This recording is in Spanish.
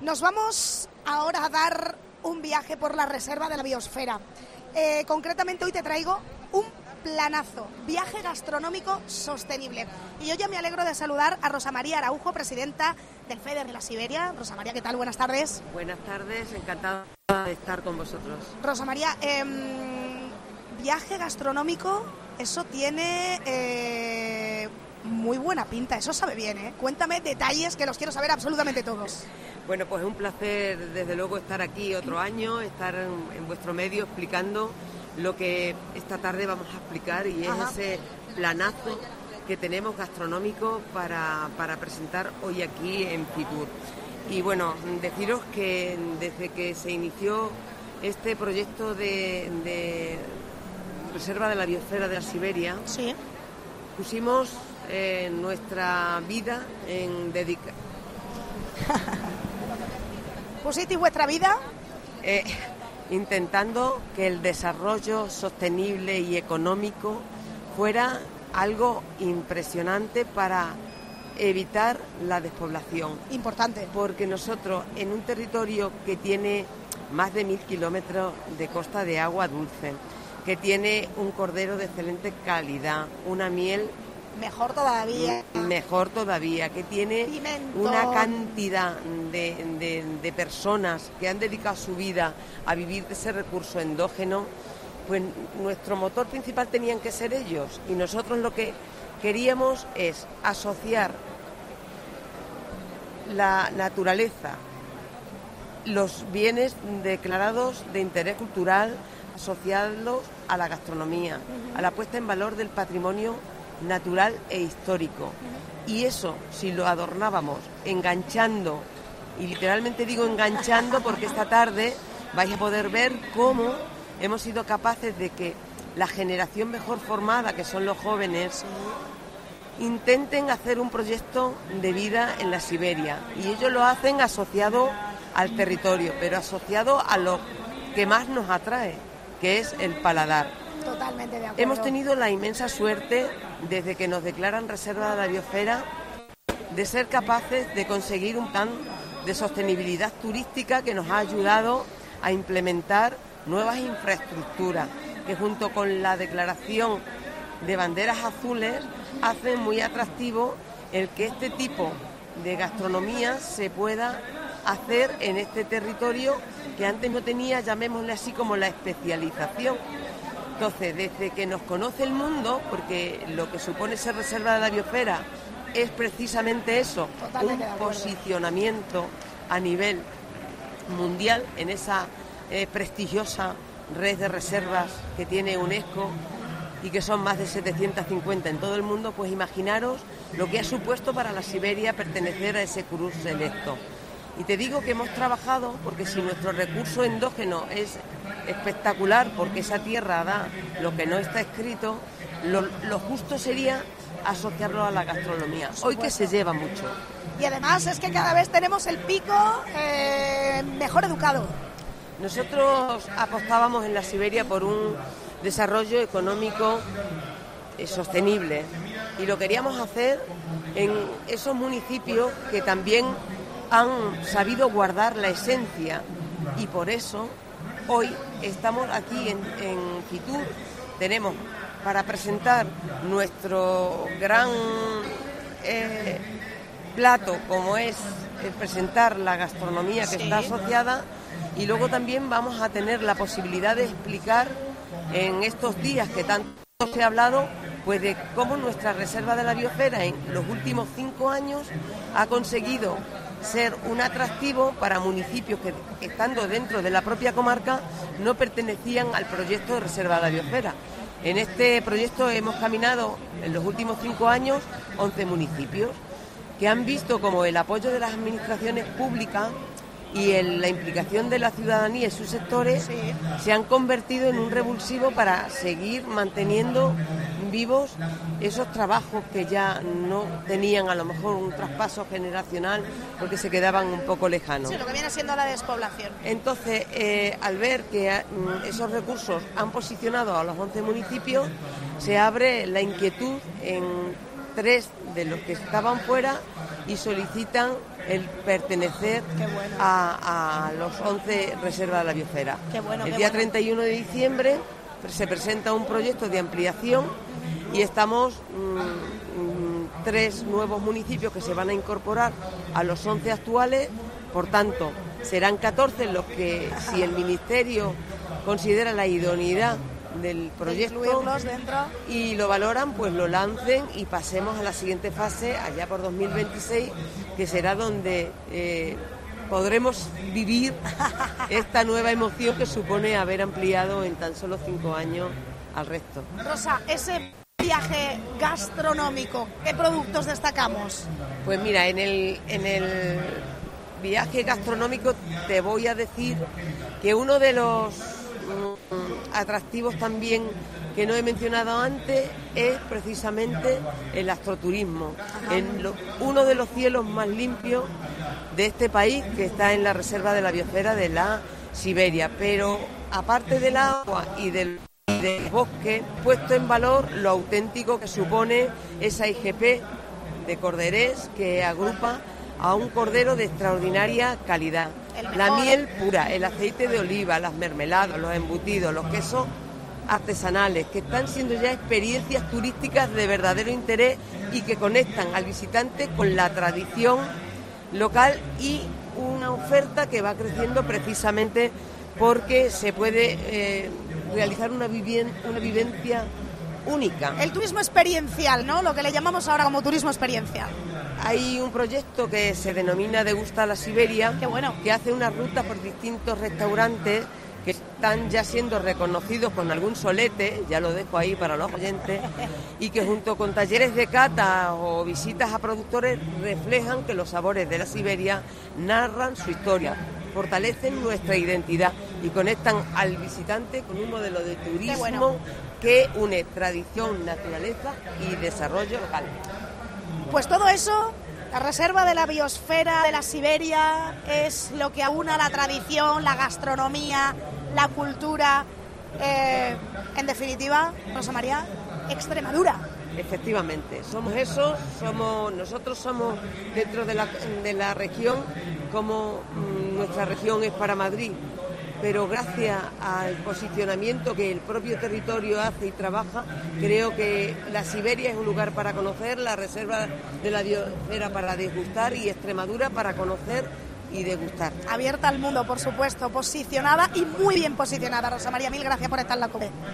Nos vamos ahora a dar un viaje por la reserva de la biosfera. Concretamente hoy te traigo un planazo, viaje gastronómico sostenible. Y yo ya me alegro de saludar a Rosa María Araujo, presidenta del FEDER de la Siberia. Rosa María, ¿qué tal? Buenas tardes. Buenas tardes, encantada de estar con vosotros. Rosa María, viaje gastronómico, eso tiene muy buena pinta, eso sabe bien, ¿eh? Cuéntame detalles que los quiero saber absolutamente todos. Bueno, pues es un placer desde luego estar aquí otro año, estar en vuestro medio explicando lo que esta tarde vamos a explicar y es ese planazo que tenemos gastronómico para presentar hoy aquí en Fitur. Y bueno, deciros que desde que se inició este proyecto de Reserva de la Biosfera de la Siberia, sí, pusimos nuestra vida en dedicar. ¿Pusisteis vuestra vida? Intentando que el desarrollo sostenible y económico fuera algo impresionante para evitar la despoblación. Importante. Porque nosotros, en un territorio que tiene más de 1000 kilómetros de costa de agua dulce, que tiene un cordero de excelente calidad, una miel mejor todavía, que tiene pimentón, una cantidad de personas que han dedicado su vida a vivir de ese recurso endógeno, pues nuestro motor principal tenían que ser ellos, y nosotros lo que queríamos es asociar la naturaleza, los bienes declarados de interés cultural, asociarlos a la gastronomía, a la puesta en valor del patrimonio natural e histórico. Y eso, si lo adornábamos enganchando, y literalmente digo enganchando porque esta tarde vais a poder ver cómo hemos sido capaces de que la generación mejor formada, que son los jóvenes, intenten hacer un proyecto de vida en la Siberia. Y ellos lo hacen asociado al territorio, pero asociado a lo que más nos atrae, que es el paladar. Totalmente de acuerdo. Hemos tenido la inmensa suerte, desde que nos declaran Reserva de la Biosfera, de ser capaces de conseguir un plan de sostenibilidad turística que nos ha ayudado a implementar nuevas infraestructuras, que junto con la declaración de banderas azules hacen muy atractivo el que este tipo de gastronomía se pueda hacer en este territorio que antes no tenía, llamémosle así, como la especialización. Entonces, desde que nos conoce el mundo, porque lo que supone ser Reserva de la Biosfera es precisamente eso, un posicionamiento a nivel mundial en esa prestigiosa red de reservas que tiene UNESCO y que son más de 750 en todo el mundo, pues imaginaros lo que ha supuesto para la Siberia pertenecer a ese cruz selecto. Y te digo que hemos trabajado porque si nuestro recurso endógeno es espectacular, porque esa tierra da lo que no está escrito, lo justo sería asociarlo a la gastronomía, hoy que se lleva mucho. Y además es que cada vez tenemos el pico mejor educado. Nosotros apostábamos en la Siberia por un desarrollo económico sostenible y lo queríamos hacer en esos municipios que también han sabido guardar la esencia, y por eso hoy estamos aquí en Fitur. Tenemos para presentar nuestro gran plato, como es presentar la gastronomía que está asociada, y luego también vamos a tener la posibilidad de explicar en estos días que tanto se ha hablado, pues de cómo nuestra Reserva de la Biosfera en los últimos 5 años ha conseguido ser un atractivo para municipios que, estando dentro de la propia comarca, no pertenecían al proyecto de Reserva de la Biosfera. En este proyecto hemos caminado en los últimos 5 años 11 municipios que han visto como el apoyo de las administraciones públicas y la implicación de la ciudadanía y sus sectores se han convertido en un revulsivo para seguir manteniendo vivos esos trabajos que ya no tenían a lo mejor un traspaso generacional porque se quedaban un poco lejanos. Sí, lo que viene siendo la despoblación. Entonces, al ver que esos recursos han posicionado a los 11 municipios, se abre la inquietud en 3 de los que estaban fuera y solicitan el pertenecer bueno. a los 11 reservas de la biosfera. Bueno, el día 31 de diciembre se presenta un proyecto de ampliación y estamos 3 nuevos municipios que se van a incorporar a los 11 actuales. Por tanto, serán 14 los que, si el Ministerio considera la idoneidad del proyecto dentro y lo valoran, pues lo lancen y pasemos a la siguiente fase allá por 2026, que será donde podremos vivir esta nueva emoción que supone haber ampliado en tan solo 5 años al resto. Rosa, ese viaje gastronómico, ¿qué productos destacamos? Pues mira, en el viaje gastronómico te voy a decir que uno de los atractivos también que no he mencionado antes es precisamente el astroturismo. Uno de los cielos más limpios de este país, que está en la reserva de la biosfera de la Siberia, pero aparte del agua y del bosque, puesto en valor lo auténtico que supone esa IGP de Corderés, que agrupa a un cordero de extraordinaria calidad. La miel pura, el aceite de oliva, las mermeladas, los embutidos, los quesos artesanales, que están siendo ya experiencias turísticas de verdadero interés y que conectan al visitante con la tradición local, y una oferta que va creciendo precisamente porque se puede realizar una vivencia única. El turismo experiencial, ¿no? Lo que le llamamos ahora como turismo experiencial. Hay un proyecto que se denomina Degusta la Siberia, Qué bueno. que hace una ruta por distintos restaurantes que están ya siendo reconocidos con algún solete, ya lo dejo ahí para los oyentes, y que junto con talleres de cata o visitas a productores reflejan que los sabores de la Siberia narran su historia, fortalecen nuestra identidad y conectan al visitante con un modelo de turismo que une tradición, naturaleza y desarrollo local. Pues todo eso, la reserva de la biosfera de la Siberia, es lo que aúna la tradición, la gastronomía, la cultura, en definitiva, Rosa María, Extremadura. Efectivamente, somos eso, nosotros somos dentro de la región, como nuestra región es para Madrid, pero gracias al posicionamiento que el propio territorio hace y trabaja, creo que la Siberia es un lugar para conocer, la reserva de la biosfera para degustar y Extremadura para conocer y degustar. Abierta al mundo, por supuesto, posicionada y muy bien posicionada. Rosa María, mil gracias por estar en la COPE.